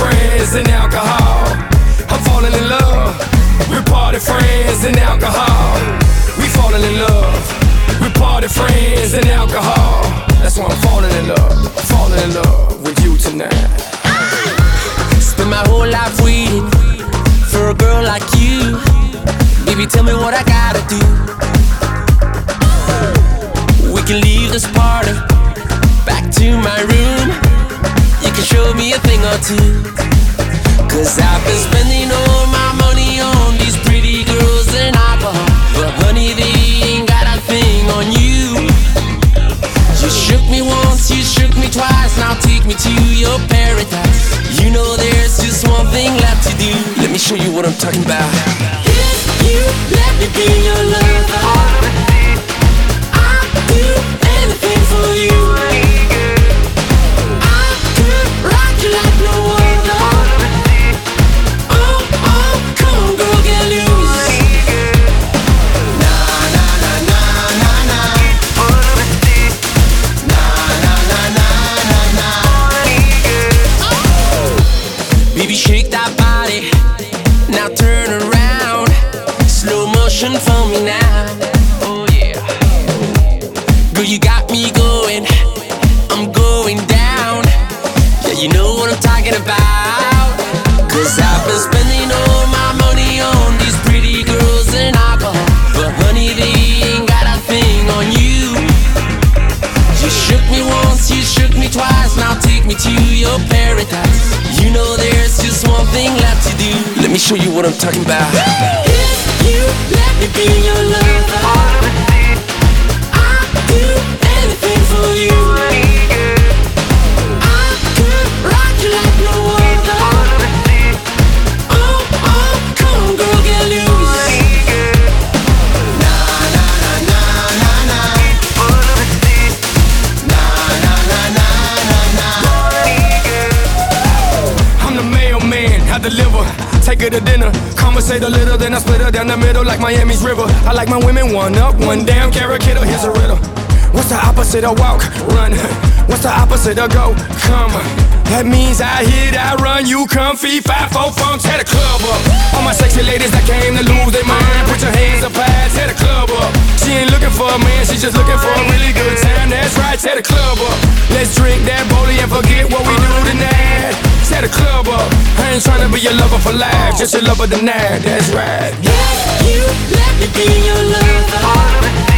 friends and alcohol. I'm falling in love. We're party friends and alcohol. We falling in love. We're party friends and alcohol. That's why I'm falling in love. Falling in love with you tonight. Spend my whole life waiting for a girl like you. Baby, tell me what I gotta do. We can leave this party back to my room. You can show me a thing or two. Cause I've been spending all my money on these pretty girls and alcohol, but honey, they ain't got a thing on you. You shook me once, you shook me twice, now take me to your paradise. You know there's just one thing left to do. Let me show you what I'm talking about. If you let me be your lover, I'll do anything for you. I could rock you like no other. Oh, oh, come on girl, get loose. Na na na na na na. Na na na na na na. Baby, shake that body, now turn around. Slow motion for me now. Oh yeah. Girl, you got me going, I'm going down. Yeah, you know what I'm talking about. Cause I've been spending all my money on these pretty girls and alcohol, but honey, they ain't got a thing on you. You shook me once, you shook me twice, now take me to your paradise. You know there's just one thing left to do. Let me show you what I'm talking about. If you let me be your lover, I'll do anything for you. I could rock you like no other. Oh, oh, come on girl, get loose. Na na na na na na. Na na na na na na. I'm the mailman, I deliver. Take her to dinner, conversate a little, then I split her down the middle like Miami's river. I like my women one up, one down, carrot kiddo. Here's a riddle. What's the opposite of walk? Run. What's the opposite of go? Come. That means I hit, I run, you comfy. 5-4 funk, tear the club up. All my sexy ladies that came to lose their mind, put your hands up high, tear the club up. She ain't looking for a man, she's just looking for a really good time. That's right, tear the club up. Let's drink that Bodie and forget what we do tonight. Tear the club up. I ain't tryna be your lover for life, just your lover tonight. That's right. If you let me be your lover,